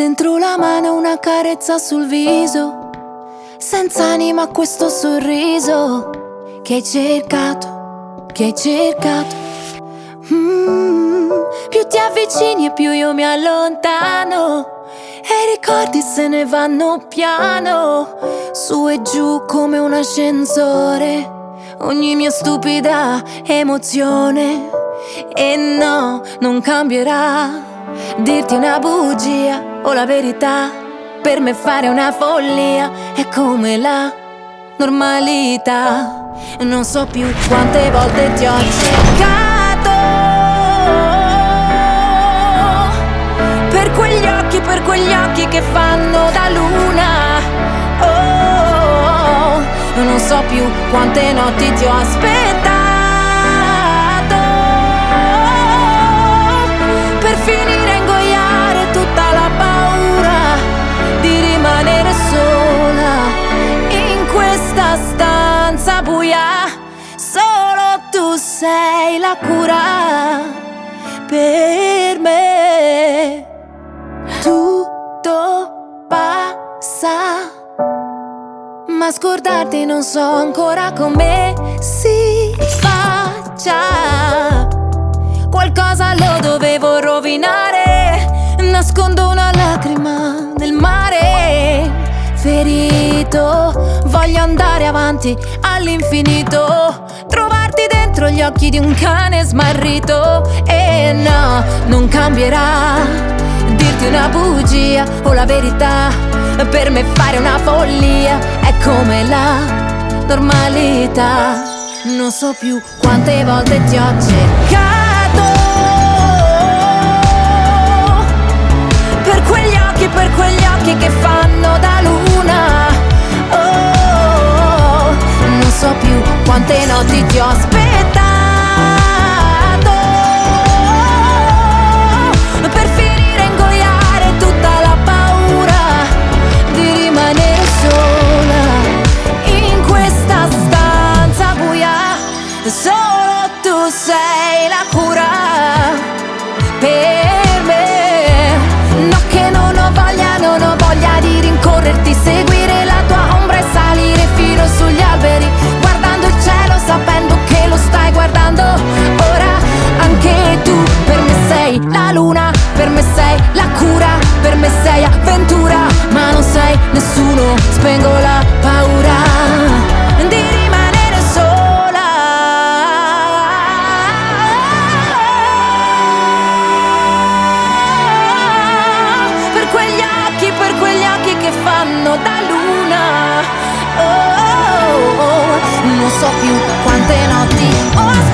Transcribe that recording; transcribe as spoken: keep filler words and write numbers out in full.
dentro la mano una carezza sul viso, senza anima questo sorriso che hai cercato, che hai cercato. mm, Più ti avvicini e più io mi allontano, e i ricordi se ne vanno piano, su e giù come un ascensore, ogni mia stupida emozione. E no, non cambierà dirti una bugia o la verità, per me fare una follia è come la normalità. Non so più quante volte ti ho cercato, per quegli occhi, per quegli occhi che fanno da luna. Oh, non so più quante notti ti ho aspettato, per finire a ingoiare tutta la paura di rimanere sola in questa stanza buia. Solo tu sei la cura per me. Tutto passa, ma scordarti non so ancora come si faccia. Qualcosa lo dovevo rovinare, nascondo una lacrima nel mare. Ferito, voglio andare avanti all'infinito, trovarti dentro gli occhi di un cane smarrito. E no, non cambierà dirti una bugia o la verità, per me fare una follia è come la normalità. Non so più quante volte ti ho cercato, per quegli occhi, per quegli occhi che fanno da luna. Oh, non so più quante notti ti ho aspettato, per finire a ingoiare tutta la paura di rimanere sola in questa stanza buia. Solo tu sei la cura per me. No, che non ho voglia, non ho voglia di rincorrerti, seguire la tua ombra e salire fino sugli alberi, guardando il cielo sapendo che lo stai guardando. Ora anche tu per me sei la luna, per me sei la cura, per me sei avventura, ma non sei nessuno, spengo la paura di rimanere sola. Per quegli occhi, per quegli occhi che fanno da luna. Oh, oh, oh. Non so più quante notti ho aspettato,